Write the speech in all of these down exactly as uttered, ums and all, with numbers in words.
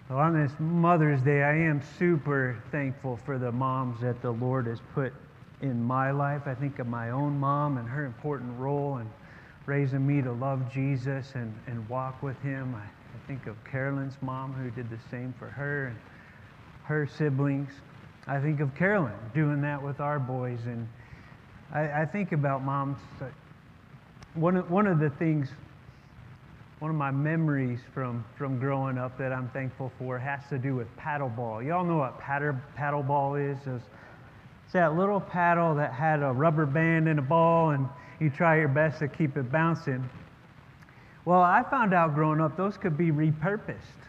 Well, on this Mother's Day, I am super thankful for the moms that the Lord has put in my life. I think of my own mom and her important role in raising me to love Jesus and, and walk with Him. I, I think of Carolyn's mom, who did the same for her and her siblings. I think of Carolyn doing that with our boys. And I, I think about moms. One of, one of the things One of my memories from, from growing up that I'm thankful for has to do with paddleball. Y'all know what paddle, paddleball is? It's, it's that little paddle that had a rubber band and a ball, and you try your best to keep it bouncing. Well, I found out growing up those could be repurposed.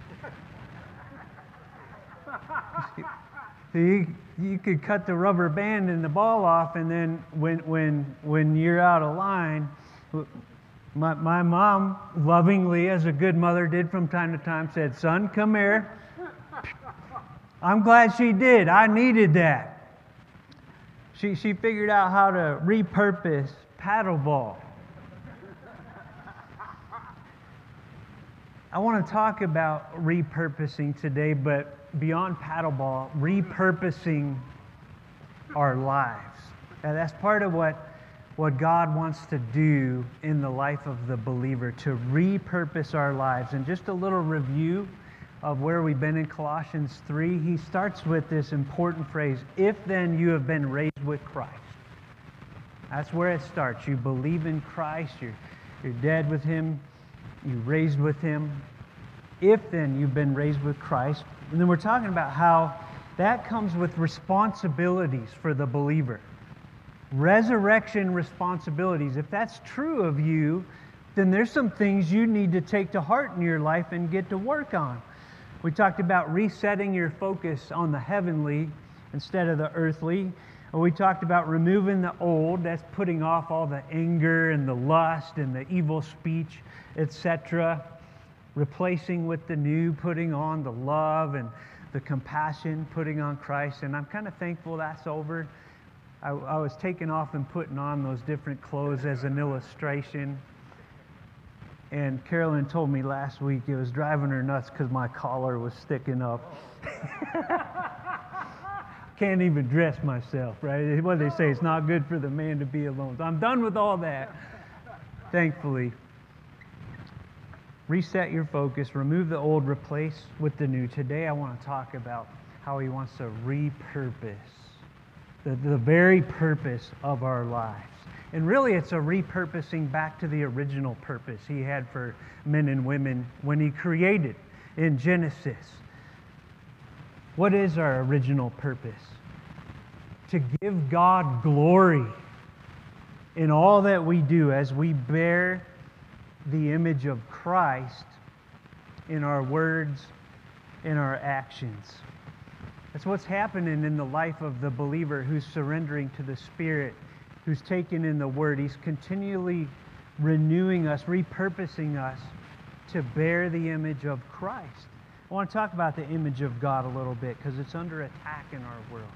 So you, you could cut the rubber band and the ball off, and then when, when, when you're out of line, My, my mom, lovingly, as a good mother did from time to time, said, "Son, come here." I'm glad she did. I needed that. She, she figured out how to repurpose paddleball. I want to talk about repurposing today, but beyond paddleball, repurposing our lives. And that's part of what what God wants to do in the life of the believer, to repurpose our lives. And just a little review of where we've been in Colossians three, he starts with this important phrase, "If then you have been raised with Christ." That's where it starts. You believe in Christ, you're, you're dead with Him, you're raised with Him. If then you've been raised with Christ. And then we're talking about how that comes with responsibilities for the believer. Resurrection responsibilities. If that's true of you, then there's some things you need to take to heart in your life and get to work on. We talked about resetting your focus on the heavenly instead of the earthly. We talked about removing the old. That's putting off all the anger and the lust and the evil speech, et cetera. Replacing with the new, putting on the love and the compassion, putting on Christ. And I'm kind of thankful that's over. I, I was taking off and putting on those different clothes as an illustration. And Carolyn told me last week it was driving her nuts because my collar was sticking up. Can't even dress myself, right? What they say, it's not good for the man to be alone. So I'm done with all that, thankfully. Reset your focus, remove the old, replace with the new. Today I want to talk about how He wants to repurpose The, the very purpose of our lives. And really it's a repurposing back to the original purpose He had for men and women when He created in Genesis. What is our original purpose? To give God glory in all that we do as we bear the image of Christ in our words, in our actions. That's what's happening in the life of the believer who's surrendering to the Spirit, who's taken in the Word. He's continually renewing us, repurposing us to bear the image of Christ. I want to talk about the image of God a little bit because it's under attack in our world.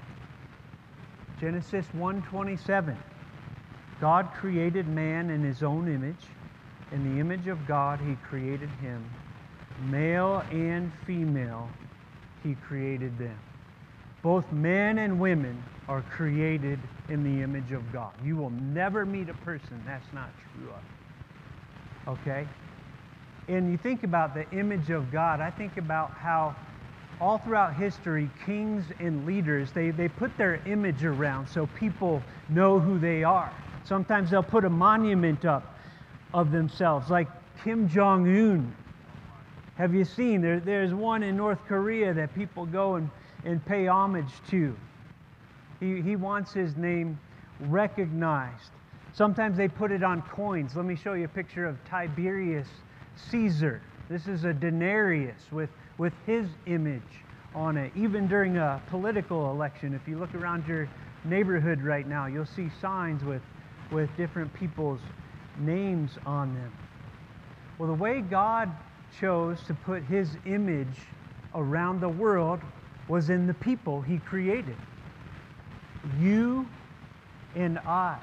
Genesis one twenty-seven. God created man in His own image. In the image of God He created him. Male and female He created them. Both men and women are created in the image of God. You will never meet a person that's not true of. Okay? And you think about the image of God, I think about how all throughout history, kings and leaders, they, they put their image around so people know who they are. Sometimes they'll put a monument up of themselves, like Kim Jong-un. Have you seen? There, there's one in North Korea that people go and and pay homage to. He, he wants his name recognized. Sometimes they put it on coins. Let me show you a picture of Tiberius Caesar. This is a denarius with, with his image on it. Even during a political election, if you look around your neighborhood right now, you'll see signs with, with different people's names on them. Well, the way God chose to put His image around the world was in the people He created. You and I.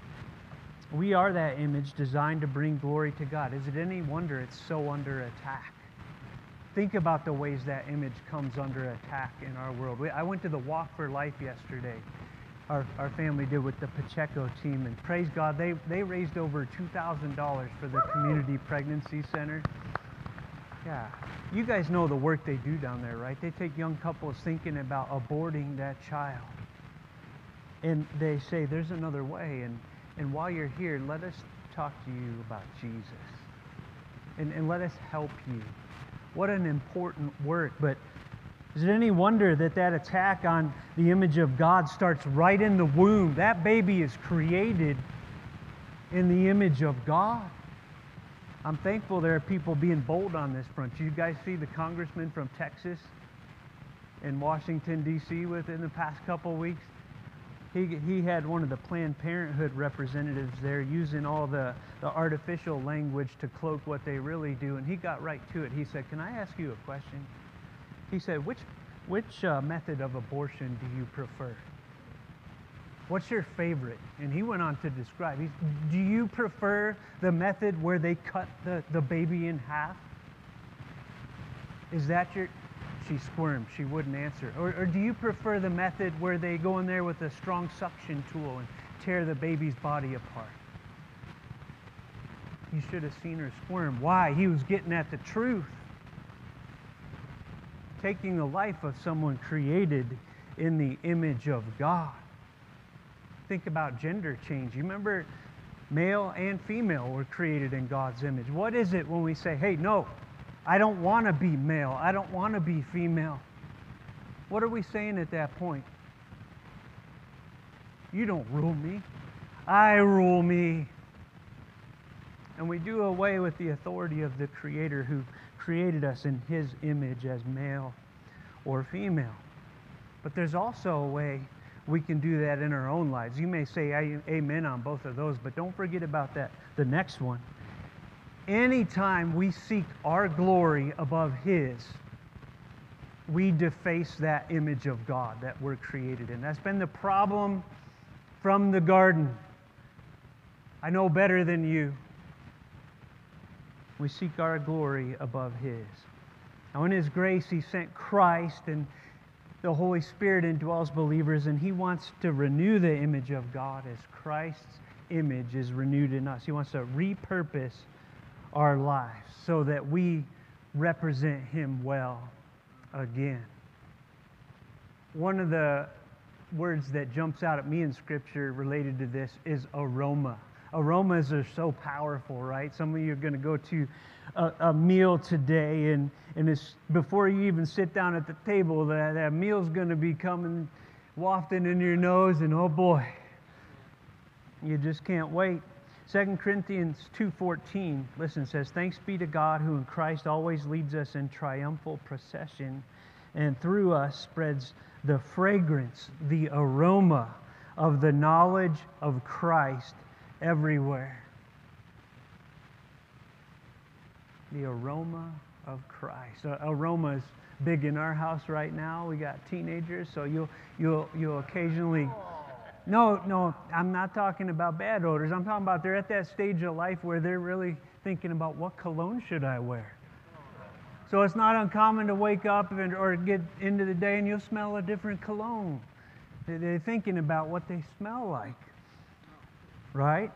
We are that image designed to bring glory to God. Is it any wonder it's so under attack? think about the ways that image comes under attack in our world. We, I went to the Walk for Life yesterday. Our, our family did with the Pacheco team, and praise God, they, they raised over two thousand dollars for the Community Pregnancy Center. Yeah, you guys know the work they do down there, right? They take young couples thinking about aborting that child. And they say, there's another way, and, and while you're here, let us talk to you about Jesus. And, and let us help you. What an important work. But is it any wonder that that attack on the image of God starts right in the womb? That baby is created in the image of God. I'm thankful there are people being bold on this front. You guys see the congressman from Texas in Washington, D C within the past couple of weeks? He, he had one of the Planned Parenthood representatives there using all the, the artificial language to cloak what they really do, and he got right to it. He said, "Can I ask you a question?" He said, which, which uh, method of abortion do you prefer? What's your favorite? And he went on to describe, he's, do you prefer the method where they cut the, the baby in half? Is that your... She squirmed. She wouldn't answer. Or, or do you prefer the method where they go in there with a strong suction tool and tear the baby's body apart? You should have seen her squirm. Why? He was getting at the truth. Taking the life of someone created in the image of God. Think about gender change. You remember male and female were created in God's image. What is it when we say, hey, no, I don't want to be male. I don't want to be female. What are we saying at that point? You don't rule me. I rule me. And we do away with the authority of the Creator who created us in His image as male or female. But there's also a way we can do that in our own lives. You may say amen on both of those, but don't forget about that, the next one. Anytime we seek our glory above His, we deface that image of God that we're created in. That's been the problem from the garden. I know better than you. We seek our glory above His. Now, in His grace, He sent Christ, and the Holy Spirit indwells believers, and He wants to renew the image of God as Christ's image is renewed in us. He wants to repurpose our lives so that we represent Him well again. One of the words that jumps out at me in Scripture related to this is aroma. Aromas are so powerful, right? Some of you are going to go to a, a meal today, and, and it's, before you even sit down at the table, that, that meal's going to be coming, wafting in your nose, and oh boy, you just can't wait. Second Corinthians two fourteen, listen, says, "Thanks be to God who in Christ always leads us in triumphal procession, and through us spreads the fragrance, the aroma of the knowledge of Christ everywhere." The aroma of Christ. Uh, aroma is big in our house right now. We got teenagers, so you'll you'll you'll occasionally. No, no, I'm not talking about bad odors. I'm talking about they're at that stage of life where they're really thinking about what cologne should I wear. So it's not uncommon to wake up and, or get into the day and you'll smell a different cologne. They're thinking about what they smell like, right?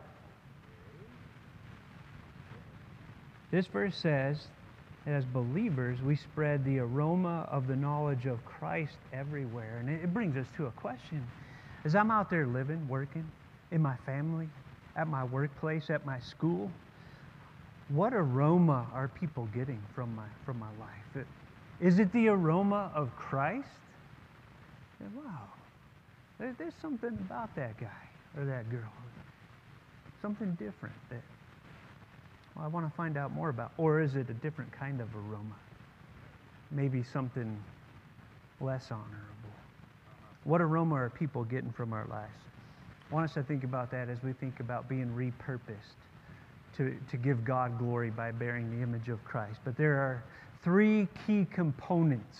This verse says, as believers, we spread the aroma of the knowledge of Christ everywhere. And it brings us to a question. As I'm out there living, working, in my family, at my workplace, at my school, what aroma are people getting from my from my life? Is it the aroma of Christ? Wow, there, there's something about that guy or that girl. Something different that well, I want to find out more about. Or is it a different kind of aroma? Maybe something less honorable. What aroma are people getting from our lives? I want us to think about that as we think about being repurposed to, to give God glory by bearing the image of Christ. But there are three key components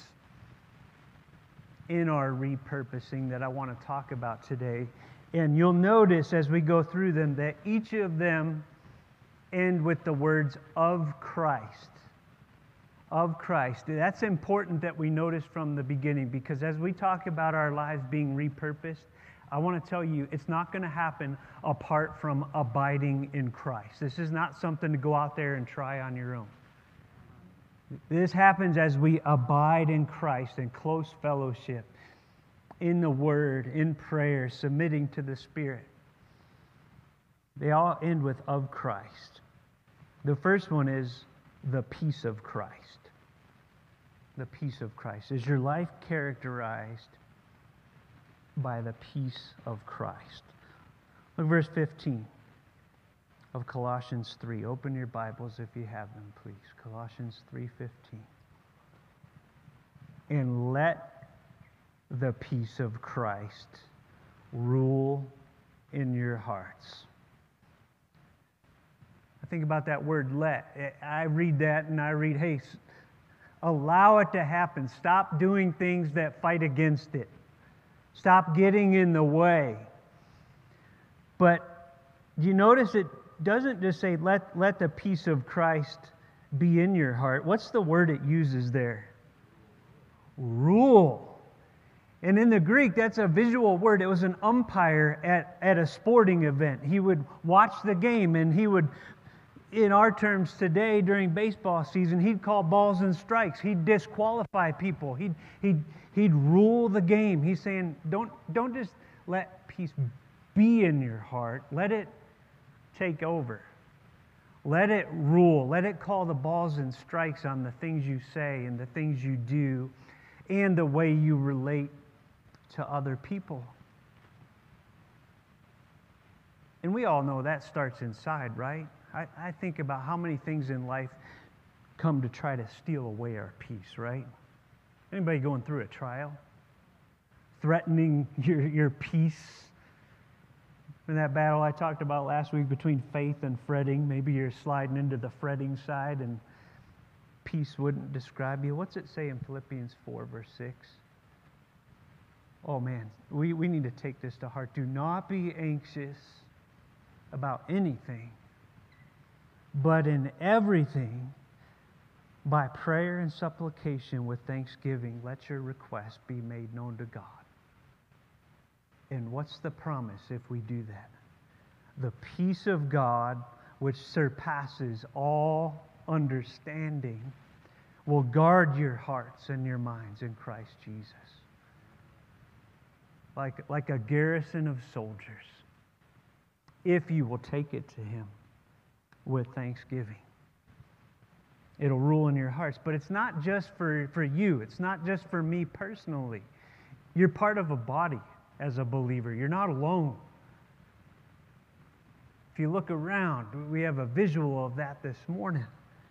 in our repurposing that I want to talk about today. And you'll notice as we go through them that each of them end with the words of Christ. of Christ. That's important that we notice from the beginning, because as we talk about our lives being repurposed, I want to tell you it's not going to happen apart from abiding in Christ. This is not something to go out there and try on your own. This happens as we abide in Christ in close fellowship, in the Word, in prayer, submitting to the Spirit. They all end with of Christ. The first one is the peace of Christ. The peace of Christ. Is your life characterized by the peace of Christ? Look at verse fifteen of Colossians three. Open your Bibles if you have them, please. Colossians three fifteen. And let the peace of Christ rule in your hearts. I think about that word let. I read that and I read, hey, allow it to happen. Stop doing things that fight against it. Stop getting in the way. But do you notice it doesn't just say, let, let the peace of Christ be in your heart. What's the word it uses there? Rule. And in the Greek, that's a visual word. It was an umpire at, at a sporting event. He would watch the game, and he would, in our terms today, during baseball season, he'd call balls and strikes. He'd disqualify people. He'd, he'd, he'd rule the game. He's saying, don't, don't just let peace be in your heart. Let it take over. Let it rule. Let it call the balls and strikes on the things you say and the things you do and the way you relate to other people. And we all know that starts inside, right? I, I think about how many things in life come to try to steal away our peace, right? Anybody going through a trial? Threatening your, your peace? In that battle I talked about last week between faith and fretting, maybe you're sliding into the fretting side and peace wouldn't describe you. What's it say in Philippians four, verse six? Oh man, we, we need to take this to heart. Do not be anxious about anything, but in everything, by prayer and supplication with thanksgiving, let your requests be made known to God. And what's the promise if we do that? The peace of God, which surpasses all understanding, will guard your hearts and your minds in Christ Jesus. Like, like a garrison of soldiers, if you will take it to Him with thanksgiving. It'll rule in your hearts. But it's not just for, for you. It's not just for me personally. You're part of a body as a believer. You're not alone. If you look around, we have a visual of that this morning.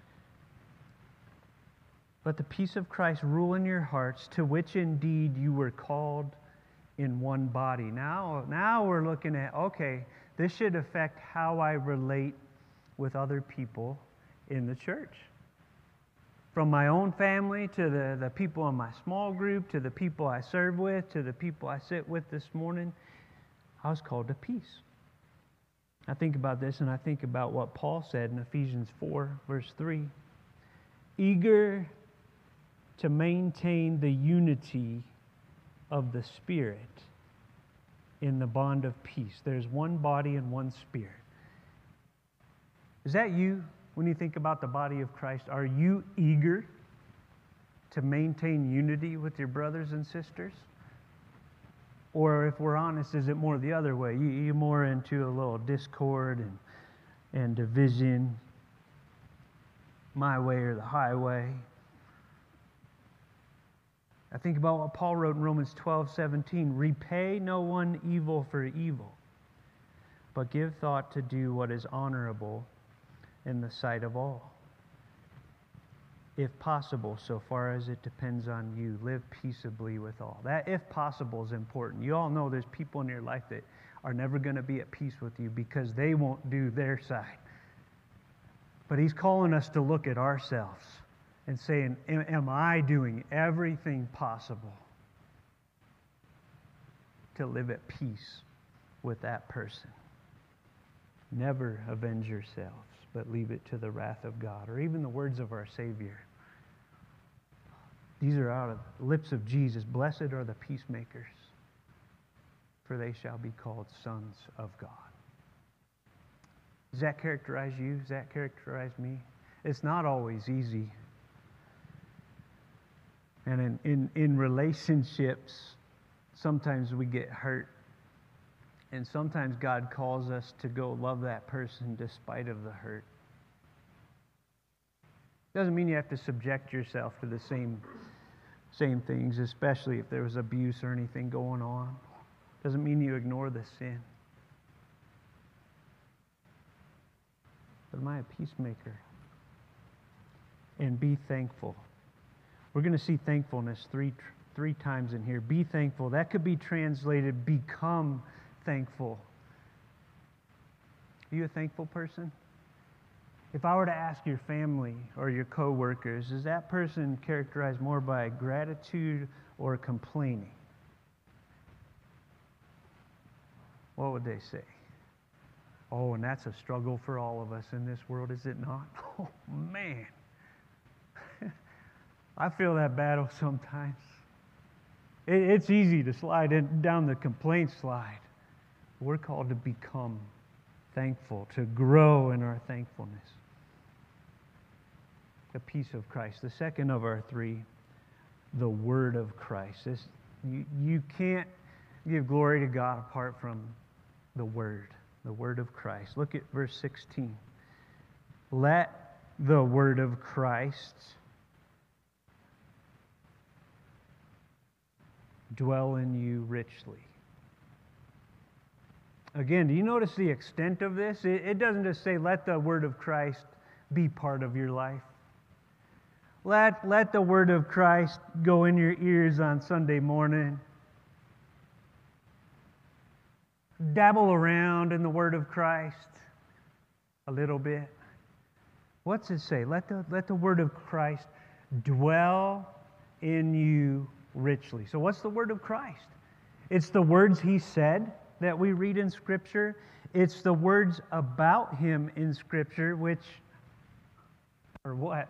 Let the peace of Christ rule in your hearts, to which indeed you were called in one body. Now, now we're looking at, okay, this should affect how I relate with other people in the church. From my own family to the, the people in my small group, to the people I serve with, to the people I sit with this morning, I was called to peace. I think about this and I think about what Paul said in Ephesians four, verse three. Eager to maintain the unity of the Spirit in the bond of peace. There's one body and one Spirit. Is that you when you think about the body of Christ? Are you eager to maintain unity with your brothers and sisters? Or if we're honest, is it more the other way? You, you're more into a little discord and, and division, my way or the highway. I think about what Paul wrote in Romans twelve seventeen. Repay no one evil for evil, but give thought to do what is honorable in the sight of all. If possible, so far as it depends on you, live peaceably with all. That, if possible, is important. You all know there's people in your life that are never going to be at peace with you because they won't do their side. But he's calling us to look at ourselves and saying, am, am I doing everything possible to live at peace with that person? Never avenge yourselves, but leave it to the wrath of God. Or even the words of our Savior. These are out of the lips of Jesus. Blessed are the peacemakers, for they shall be called sons of God. Does that characterize you? Does that characterize me? It's not always easy. And in, in, in relationships, sometimes we get hurt. And sometimes God calls us to go love that person despite of the hurt. Doesn't mean you have to subject yourself to the same, same things, especially if there was abuse or anything going on. Doesn't mean you ignore the sin. But am I a peacemaker? And be thankful. We're going to see thankfulness three, three times in here. Be thankful. That could be translated become thankful. Are you a thankful person? If I were to ask your family or your co-workers, is that person characterized more by gratitude or complaining? What would they say? Oh, and that's a struggle for all of us in this world, is it not? Oh, man. I feel that battle sometimes. It, it's easy to slide in, down the complaint slide. We're called to become thankful, to grow in our thankfulness. The peace of Christ. The second of our three, the Word of Christ. This, you, you can't give glory to God apart from the Word, the Word of Christ. Look at verse sixteen. Let the Word of Christ dwell in you richly. Again, do you notice the extent of this? It, it doesn't just say, let the Word of Christ be part of your life. Let, let the Word of Christ go in your ears on Sunday morning. Dabble around in the Word of Christ a little bit. What's it say? Let the, let the Word of Christ dwell in you richly. So what's the Word of Christ? It's the words He said that we read in Scripture. It's the words about Him in Scripture, which are what?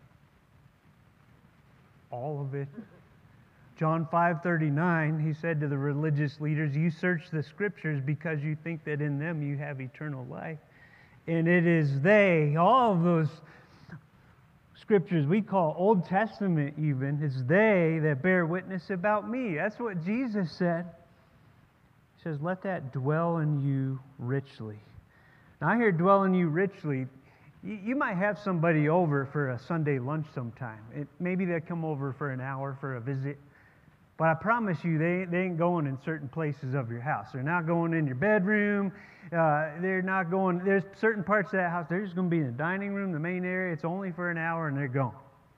All of it. John five thirty-nine, He said to the religious leaders, you search the Scriptures because you think that in them you have eternal life. And it is they, all of those Scriptures we call Old Testament even, it's they that bear witness about me. That's what Jesus said. He says, let that dwell in you richly. Now I hear dwell in you richly. You might have somebody over for a Sunday lunch sometime. It, maybe they come over for an hour for a visit. But I promise you, they, they ain't going in certain places of your house. They're not going in your bedroom. Uh, they're not going, there's certain parts of that house, they're just going to be in the dining room, the main area. It's only for an hour and they're gone.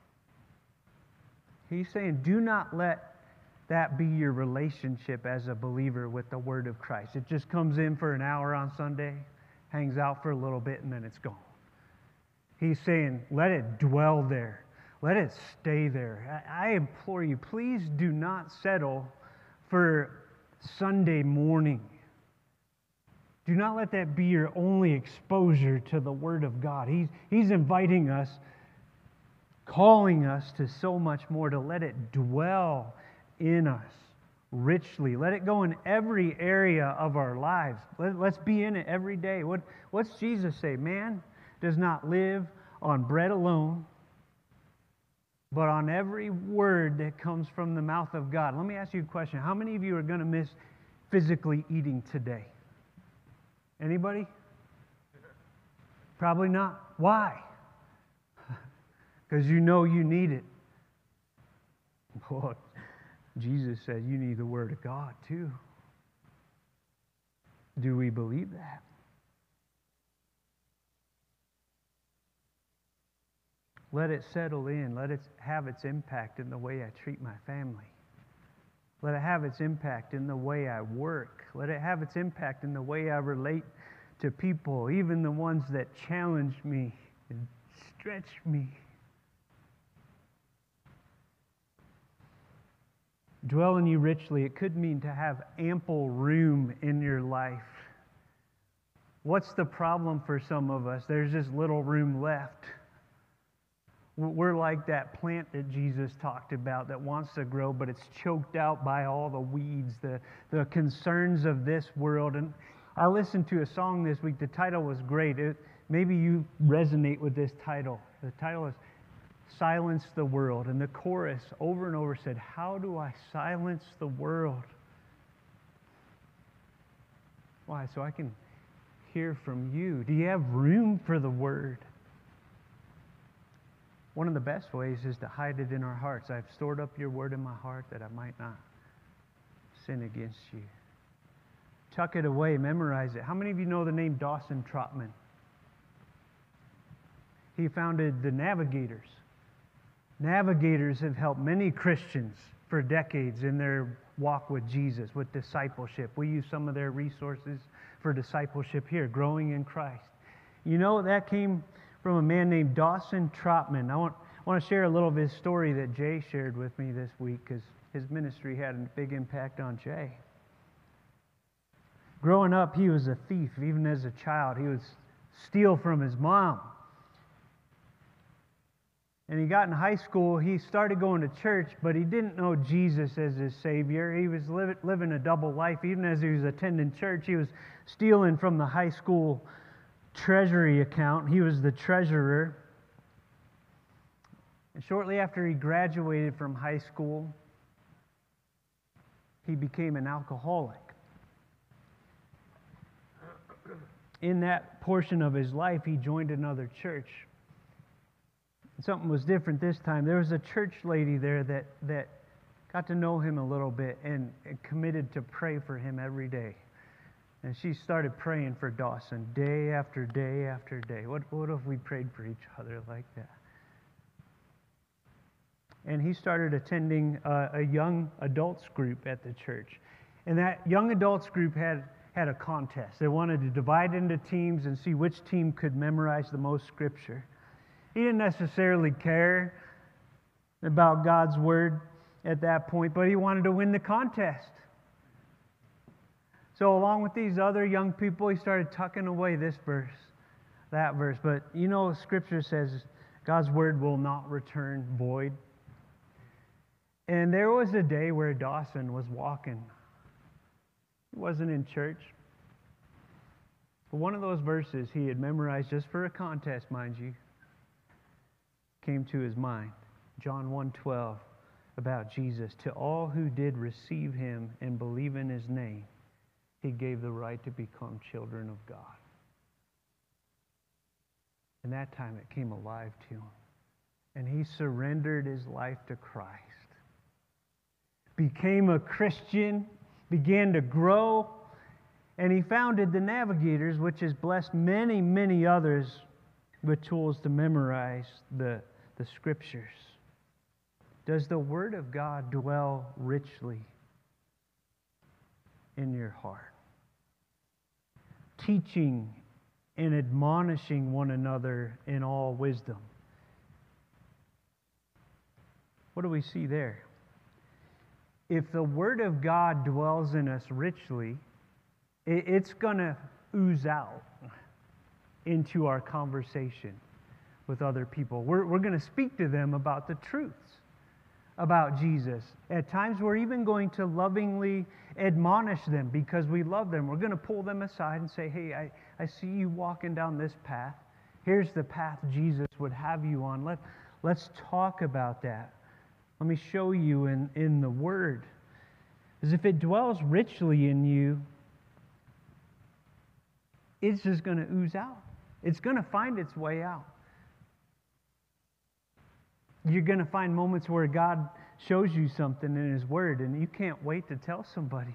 He's saying, do not let that be your relationship as a believer with the Word of Christ. It just comes in for an hour on Sunday, hangs out for a little bit, and then it's gone. He's saying, let it dwell there. Let it stay there. I implore you, please do not settle for Sunday morning. Do not let that be your only exposure to the Word of God. He's, he's inviting us, calling us to so much more, to let it dwell in us richly. Let it go in every area of our lives. Let, let's be in it every day. What, what's Jesus say? Man does not live on bread alone, but on every word that comes from the mouth of God. Let me ask you a question. How many of you are going to miss physically eating today? Anybody? Probably not. Why? Because you know you need it. Boy, Jesus said you need the Word of God too. Do we believe that? Let it settle in. Let it have its impact in the way I treat my family. Let it have its impact in the way I work. Let it have its impact in the way I relate to people, even the ones that challenge me and stretch me. Dwell in you richly. It could mean to have ample room in your life. What's the problem for some of us? There's just little room left. We're like that plant that Jesus talked about that wants to grow, but it's choked out by all the weeds, the, the concerns of this world. And I listened to a song this week. The title was great. It, maybe you resonate with this title. The title is Silence the World. And the chorus over and over said, how do I silence the world? Why? So I can hear from you. Do you have room for the word? One of the best ways is to hide it in our hearts. I've stored up your word in my heart that I might not sin against you. Tuck it away, memorize it. How many of you know the name Dawson Trotman? He founded the Navigators. Navigators have helped many Christians for decades in their walk with Jesus, with discipleship. We use some of their resources for discipleship here, growing in Christ. You know, that came from a man named Dawson Trotman. I want, I want to share a little of his story that Jay shared with me this week because his ministry had a big impact on Jay. Growing up, he was a thief. Even as a child, he would steal from his mom. And he got in high school, he started going to church, but he didn't know Jesus as his Savior. He was li- living a double life. Even as he was attending church, he was stealing from the high school treasury account. He was the treasurer. And shortly after he graduated from high school, he became an alcoholic. In that portion of his life, he joined another church. Something was different this time. There was a church lady there that, that got to know him a little bit and, and committed to pray for him every day. And she started praying for Dawson day after day after day. What, what if we prayed for each other like that? And he started attending a, a young adults group at the church. And that young adults group had, had a contest. They wanted to divide into teams and see which team could memorize the most scripture. He didn't necessarily care about God's word at that point, but he wanted to win the contest. So along with these other young people, he started tucking away this verse, that verse. But you know, Scripture says God's word will not return void. And there was a day where Dawson was walking. He wasn't in church. But one of those verses he had memorized just for a contest, mind you, came to his mind. John one twelve, about Jesus. To all who did receive him and believe in his name, he gave the right to become children of God. And that time it came alive to him. And he surrendered his life to Christ. Became a Christian, began to grow, and he founded the Navigators, which has blessed many, many others with tools to memorize the, the Scriptures. Does the Word of God dwell richly in your heart? Teaching and admonishing one another in all wisdom. What do we see there? If the Word of God dwells in us richly, it's going to ooze out into our conversation with other people. We're, we're going to speak to them about the truths about Jesus. At times, we're even going to lovingly admonish them because we love them. We're going to pull them aside and say, hey, I, I see you walking down this path. Here's the path Jesus would have you on. Let, let's talk about that. Let me show you in, in the Word. Because if it dwells richly in you, it's just going to ooze out. It's going to find its way out. You're going to find moments where God shows you something in His Word and you can't wait to tell somebody.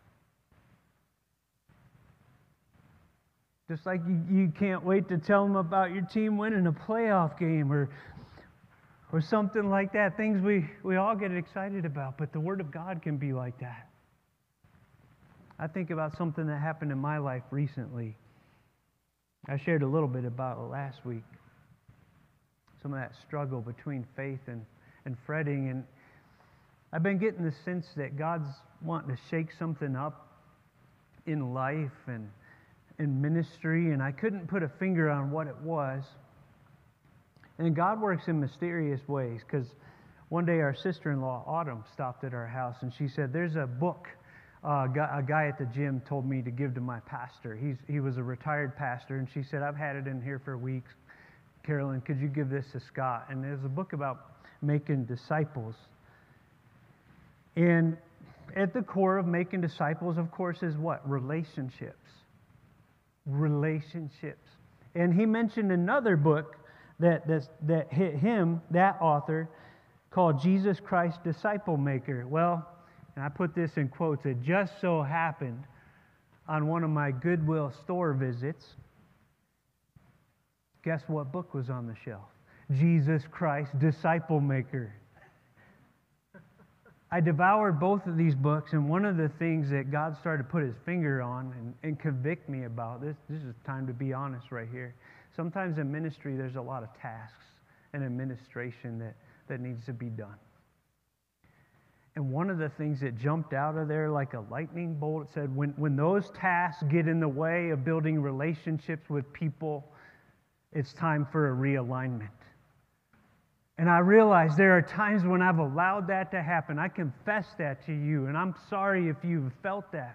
Just like you, you can't wait to tell them about your team winning a playoff game or, or something like that. Things we, we all get excited about, but the Word of God can be like that. I think about something that happened in my life recently. I shared a little bit about it last week. Some of that struggle between faith and, and fretting. And I've been getting the sense that God's wanting to shake something up in life and in ministry, and I couldn't put a finger on what it was. And God works in mysterious ways, because one day our sister-in-law, Autumn, stopped at our house, and she said, there's a book uh, a guy at the gym told me to give to my pastor. He's, he was a retired pastor, and she said, I've had it in here for weeks. Carolyn, could you give this to Scott? And there's a book about making disciples. And at the core of making disciples, of course, is what? Relationships. Relationships. And he mentioned another book that, that, that hit him, that author, called Jesus Christ Disciple Maker. Well, and I put this in quotes, it just so happened on one of my Goodwill store visits, guess what book was on the shelf? Jesus Christ Disciple Maker. I devoured both of these books, and one of the things that God started to put his finger on and, and convict me about, this, this is time to be honest right here. Sometimes in ministry there's a lot of tasks and administration that, that needs to be done. And one of the things that jumped out of there like a lightning bolt, it said, when, when those tasks get in the way of building relationships with people, it's time for a realignment. And I realize there are times when I've allowed that to happen. I confess that to you, and I'm sorry if you've felt that.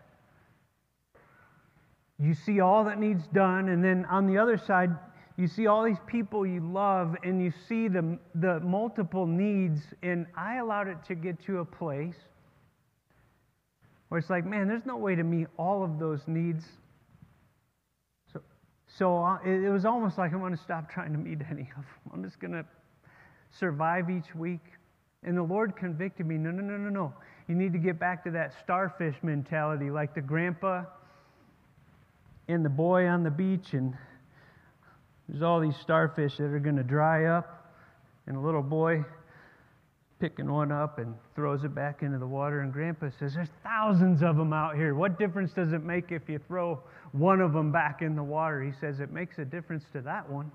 You see all that needs done, and then on the other side, you see all these people you love, and you see the, the multiple needs, and I allowed it to get to a place where it's like, man, there's no way to meet all of those needs. So, so it, it was almost like I'm going to stop trying to meet any of them. I'm just going to survive each week. And the Lord convicted me, no, no, no, no, no. You need to get back to that starfish mentality, like the grandpa and the boy on the beach, and there's all these starfish that are going to dry up, and a little boy picking one up and throws it back into the water, and Grandpa says, there's thousands of them out here. What difference does it make if you throw one of them back in the water? He says, it makes a difference to that one.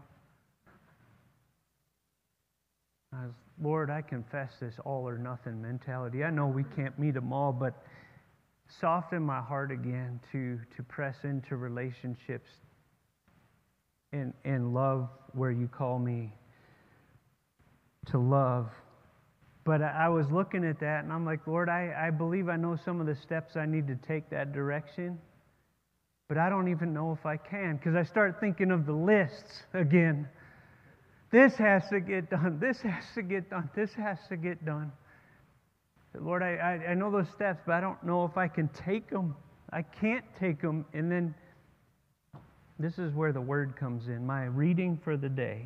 I was, Lord, I confess this all or nothing mentality. I know we can't meet them all, but soften my heart again to, to press into relationships and, and love where you call me to love. But I, I was looking at that, and I'm like, Lord, I, I believe I know some of the steps I need to take that direction, but I don't even know if I can, because I start thinking of the lists again. This has to get done. This has to get done. This has to get done. Lord, I, I, I know those steps, but I don't know if I can take them. I can't take them. And then this is where the word comes in. My reading for the day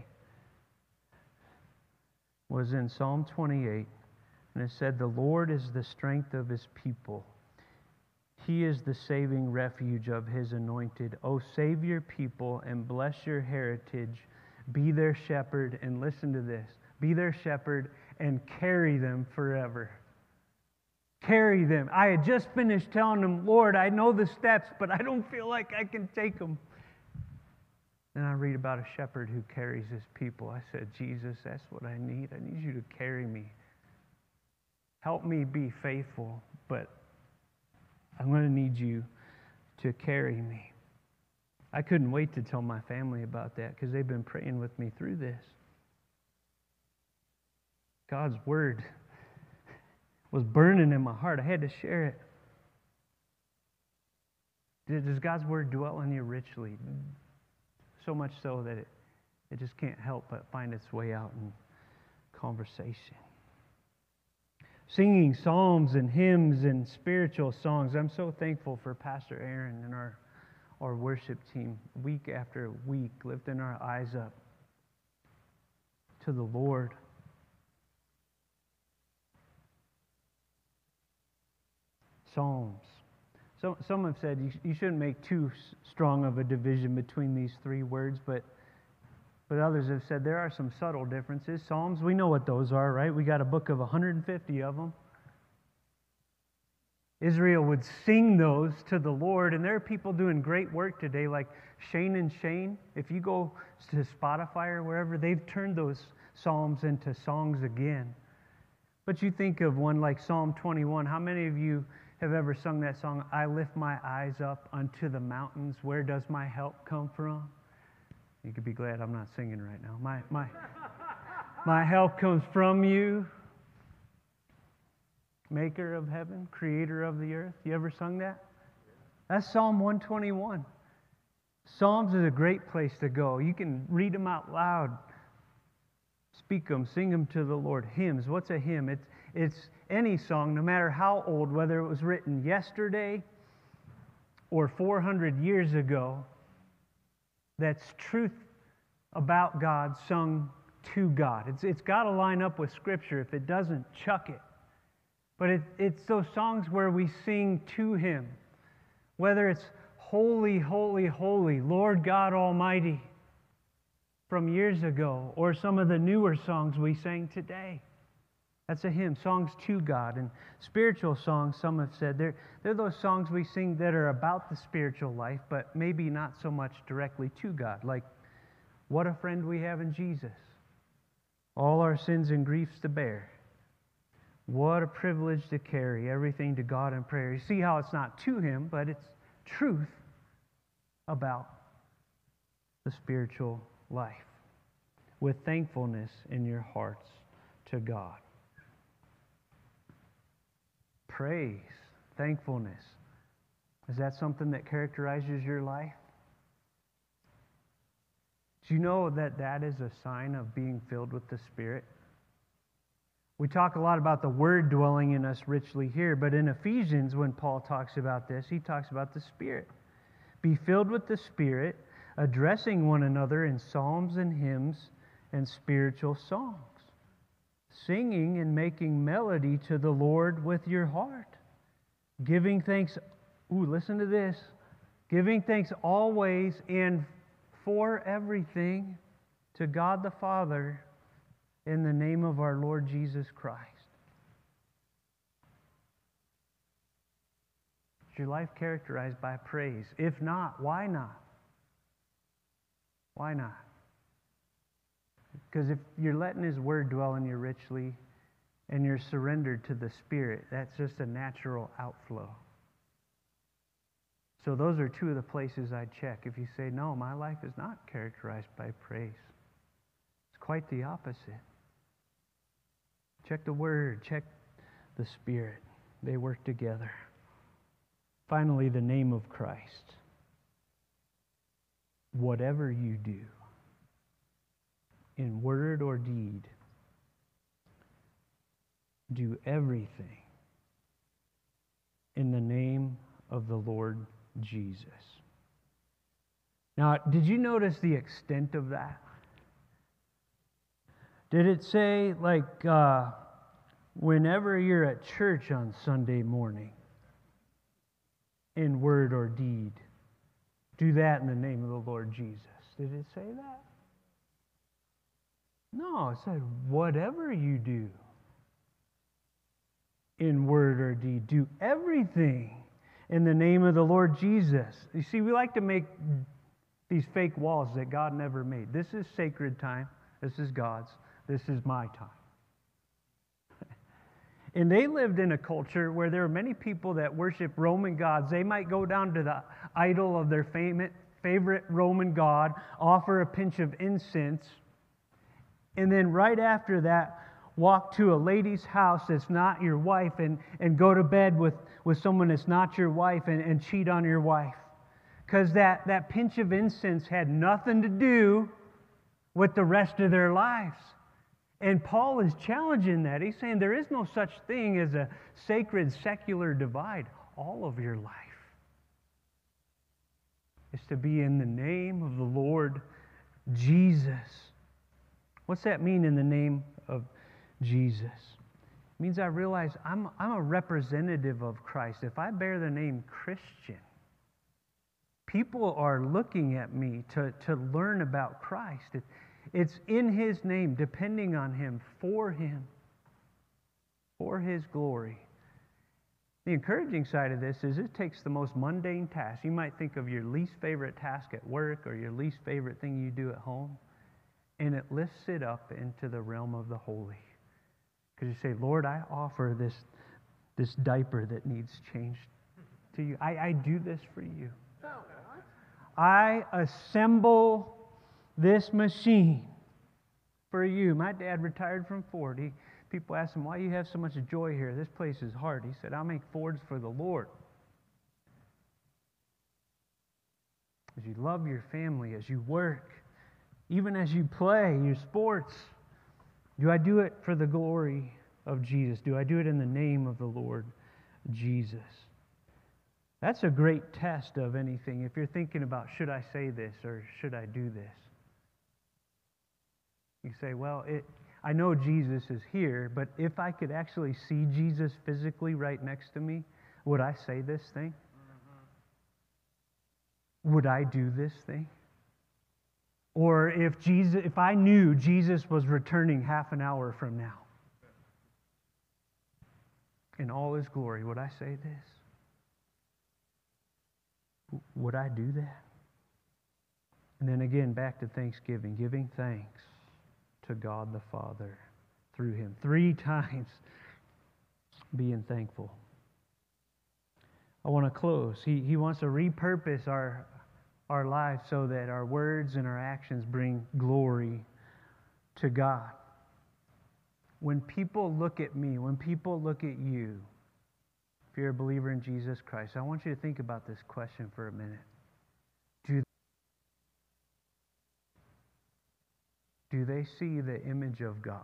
was in Psalm twenty-eight, and it said, the Lord is the strength of his people. He is the saving refuge of his anointed. O save your people and bless your heritage. Be their shepherd, and listen to this, be their shepherd and carry them forever. Carry them. I had just finished telling them, Lord, I know the steps, but I don't feel like I can take them. Then I read about a shepherd who carries his people. I said, Jesus, that's what I need. I need you to carry me. Help me be faithful, but I'm going to need you to carry me. I couldn't wait to tell my family about that because they've been praying with me through this. God's word was burning in my heart. I had to share it. Does God's word dwell in you richly? So much so that it, it just can't help but find its way out in conversation. Singing psalms and hymns and spiritual songs. I'm so thankful for Pastor Aaron and our, our worship team, week after week, lifting our eyes up to the Lord. Psalms. So, some have said you, you shouldn't make too strong of a division between these three words, but but others have said there are some subtle differences. Psalms, we know what those are, right? We got a book of one hundred fifty of them. Israel would sing those to the Lord, and there are people doing great work today, like Shane and Shane. If you go to Spotify or wherever, they've turned those psalms into songs again. But you think of one like Psalm twenty-one. How many of you have ever sung that song, I lift my eyes up unto the mountains, where does my help come from? You could be glad I'm not singing right now. My my My help comes from you, maker of heaven, creator of the earth. You ever sung that? That's Psalm one twenty-one. Psalms is a great place to go. You can read them out loud, speak them, sing them to the Lord. Hymns. What's a hymn? It's, it's any song, no matter how old, whether it was written yesterday or four hundred years ago, that's truth about God sung to God. It's, it's got to line up with Scripture. If it doesn't, chuck it. But it, it's those songs where we sing to Him. Whether it's holy, holy, holy, Lord God Almighty from years ago, or some of the newer songs we sang today. That's a hymn, songs to God. And spiritual songs, some have said, they're, they're those songs we sing that are about the spiritual life, but maybe not so much directly to God. Like, what a friend we have in Jesus. All our sins and griefs to bear. What a privilege to carry everything to God in prayer. You see how it's not to Him, but it's truth about the spiritual life. With thankfulness in your hearts to God. Praise, thankfulness. Is that something that characterizes your life? Do you know that that is a sign of being filled with the Spirit? We talk a lot about the Word dwelling in us richly here, but in Ephesians, when Paul talks about this, he talks about the Spirit. Be filled with the Spirit, addressing one another in psalms and hymns and spiritual songs, singing and making melody to the Lord with your heart, giving thanks, ooh, listen to this, giving thanks always and for everything to God the Father in the name of our Lord Jesus Christ. Is your life characterized by praise? If not, why not? Why not? Because if you're letting His Word dwell in you richly and you're surrendered to the Spirit, that's just a natural outflow. So those are two of the places I'd check. If you say, no, my life is not characterized by praise. It's quite the opposite. Check the Word, check the Spirit. They work together. Finally, the name of Christ. Whatever you do, in word or deed, do everything in the name of the Lord Jesus. Now, did you notice the extent of that? Did it say, like, uh, whenever you're at church on Sunday morning, in word or deed, do that in the name of the Lord Jesus? Did it say that? No, it said, whatever you do in word or deed, do everything in the name of the Lord Jesus. You see, we like to make these fake walls that God never made. This is sacred time. This is God's. This is my time. And they lived in a culture where there are many people that worship Roman gods. They might go down to the idol of their favorite Roman god, offer a pinch of incense, and then right after that, walk to a lady's house that's not your wife and, and go to bed with, with someone that's not your wife and, and cheat on your wife. Because that, that pinch of incense had nothing to do with the rest of their lives. And Paul is challenging that. He's saying there is no such thing as a sacred secular divide. All of your life is to be in the name of the Lord Jesus. What's that mean, in the name of Jesus? It means I realize I'm, I'm a representative of Christ. If I bear the name Christian, people are looking at me to, to learn about Christ. It, it's in His name, depending on Him, for Him, for His glory. The encouraging side of this is it takes the most mundane task. You might think of your least favorite task at work or your least favorite thing you do at home, and it lifts it up into the realm of the holy. Because you say, Lord, I offer this, this diaper that needs changed to you. I, I do this for you. I assemble this machine For you, my dad retired from Ford. He, people asked him, why you have so much joy here? This place is hard. He said, I'll make Fords for the Lord. As you love your family, as you work, even as you play your sports, do I do it for the glory of Jesus? Do I do it in the name of the Lord Jesus? That's a great test of anything. If you're thinking about, should I say this or should I do this? You say, well, it, I know Jesus is here, but if I could actually see Jesus physically right next to me, would I say this thing? Mm-hmm. Would I do this thing? Or if Jesus, if I knew Jesus was returning half an hour from now, in all His glory, would I say this? Would I do that? And then again, back to Thanksgiving, giving thanks to God the Father through Him. Three times being thankful. I want to close. He, he wants to repurpose our, our lives so that our words and our actions bring glory to God. When people look at me, when people look at you, if you're a believer in Jesus Christ, I want you to think about this question for a minute. Do, do they see the image of God?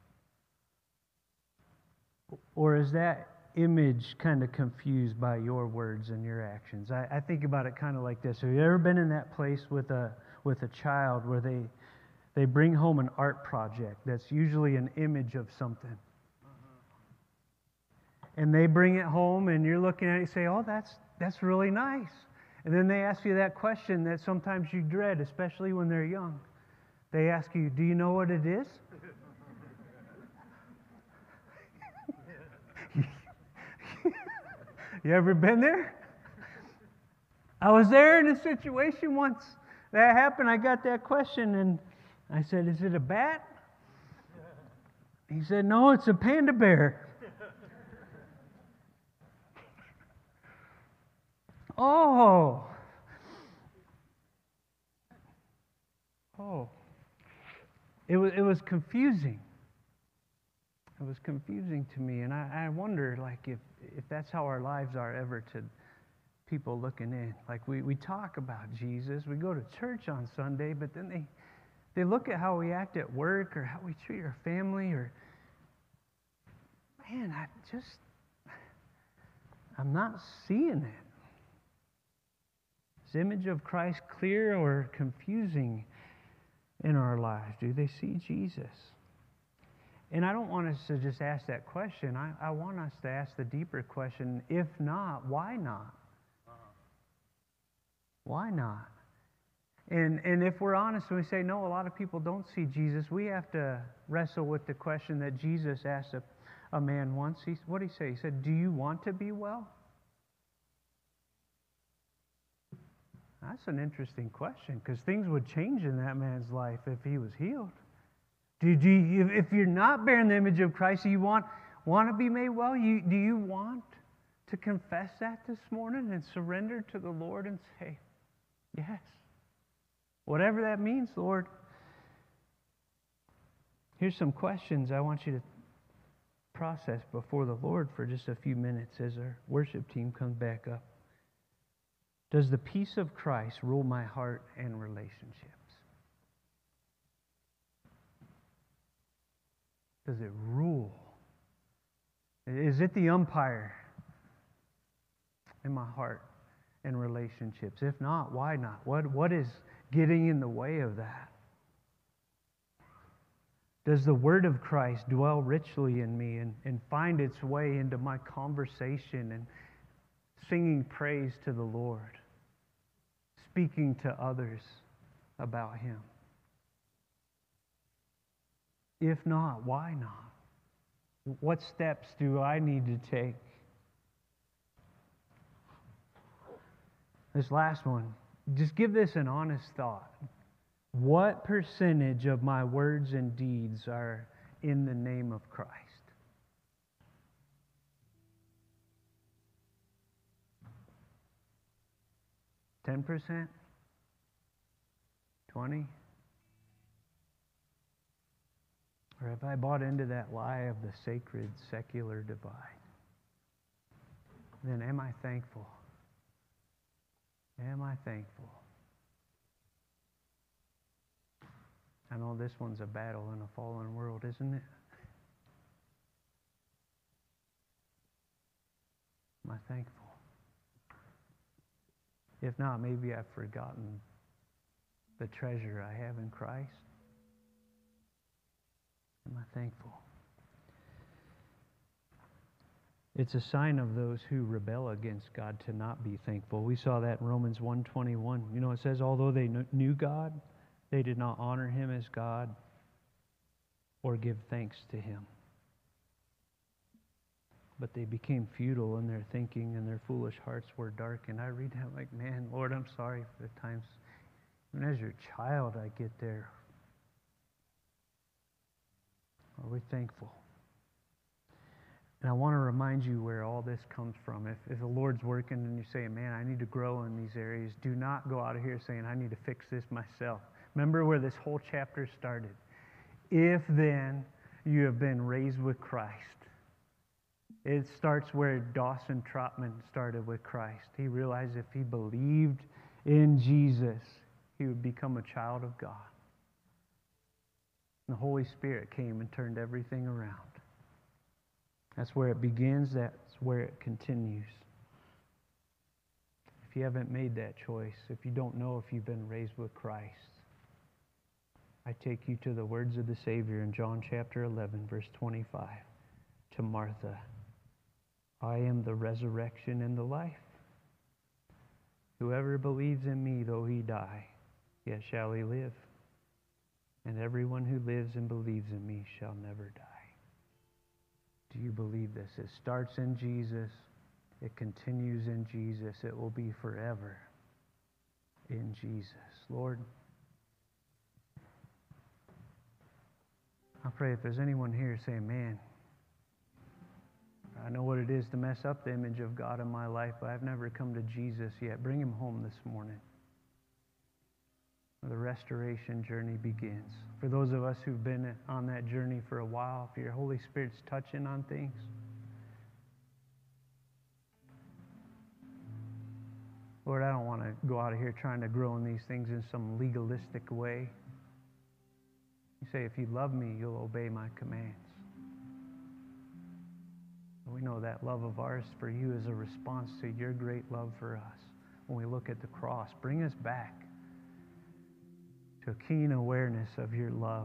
Or is that image kind of confused by your words and your actions? I, I think about it kind of like this. Have you ever been in that place with a with a child where they they bring home an art project that's usually an image of something? And they bring it home and you're looking at it and say, oh, that's that's really nice. And then they ask you that question that sometimes you dread, especially when they're young. They ask you, do you know what it is? You ever been there? I was there in a situation once that happened. I got that question and I said, is it a bat? He said, no, it's a panda bear. Oh. Oh. It was, it was confusing. It was confusing to me, and I, I wonder, like, if, if that's how our lives are ever to people looking in. Like, we, we talk about Jesus, we go to church on Sunday, but then they, they look at how we act at work or how we treat our family, or, man, I just, I'm not seeing it. Is the image of Christ clear or confusing in our lives? Do they see Jesus? And I don't want us to just ask that question. I, I want us to ask the deeper question, if not, why not? Uh-huh. Why not? And, and if we're honest and we say, no, a lot of people don't see Jesus, we have to wrestle with the question that Jesus asked a, a man once. He, what did he say? He said, do you want to be well? That's an interesting question, because things would change in that man's life if he was healed. Do, do you, if you're not bearing the image of Christ, do you want, want to be made well? You, do you want to confess that this morning and surrender to the Lord and say, yes, whatever that means, Lord? Here's some questions I want you to process before the Lord for just a few minutes as our worship team comes back up. Does the peace of Christ rule my heart and relationships? Does it rule? Is it the umpire in my heart and relationships? If not, why not? What, what is getting in the way of that? Does the word of Christ dwell richly in me and, and find its way into my conversation and singing praise to the Lord, speaking to others about Him? If not, why not? What steps do I need to take? This last one, just give this an honest thought. What percentage of my words and deeds are in the name of Christ? ten percent? twenty? Or have I bought into that lie of the sacred secular divide? Then am I thankful? Am I thankful? I know this one's a battle in a fallen world, isn't it? Am I thankful? If not, maybe I've forgotten the treasure I have in Christ. Am I thankful? It's a sign of those who rebel against God to not be thankful. We saw that in Romans one twenty-one. You know, it says, although they knew God, they did not honor him as God or give thanks to him. But they became futile in their thinking, and their foolish hearts were darkened. I read that like, man, Lord, I'm sorry for the times. Even as your child, I get there. Are we thankful? And I want to remind you where all this comes from. If, if the Lord's working and you say, man, I need to grow in these areas, do not go out of here saying, I need to fix this myself. Remember where this whole chapter started. If then you have been raised with Christ. It starts where Dawson Trotman started with Christ. He realized if he believed in Jesus, he would become a child of God. And the Holy Spirit came and turned everything around. That's where it begins. That's where it continues. If you haven't made that choice, if you don't know if you've been raised with Christ, I take you to the words of the Savior in John chapter eleven, verse twenty-five, to Martha. I am the resurrection and the life. Whoever believes in me, though he die, yet shall he live. And everyone who lives and believes in me shall never die. Do you believe this? It starts in Jesus. It continues in Jesus. It will be forever in Jesus. Lord, I pray if there's anyone here saying, man, I know what it is to mess up the image of God in my life, but I've never come to Jesus yet. Bring him home this morning. The restoration journey begins. For those of us who've been on that journey for a while, if your Holy Spirit's touching on things, Lord, I don't want to go out of here trying to grow in these things in some legalistic way. You say, if you love me, you'll obey my commands. We know that love of ours for you is a response to your great love for us. When we look at the cross, bring us back to a keen awareness of your love.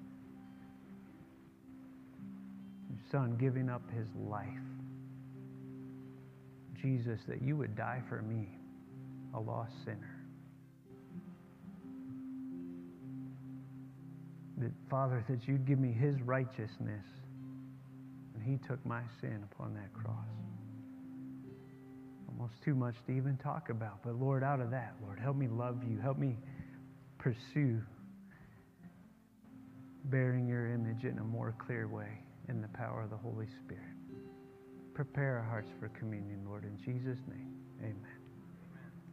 Your Son giving up his life. Jesus, that you would die for me, a lost sinner. That, Father, that you'd give me his righteousness. And he took my sin upon that cross. Almost too much to even talk about. But Lord, out of that, Lord, help me love you. Help me pursue bearing your image in a more clear way in the power of the Holy Spirit. Prepare our hearts for communion, Lord. In Jesus' name, amen.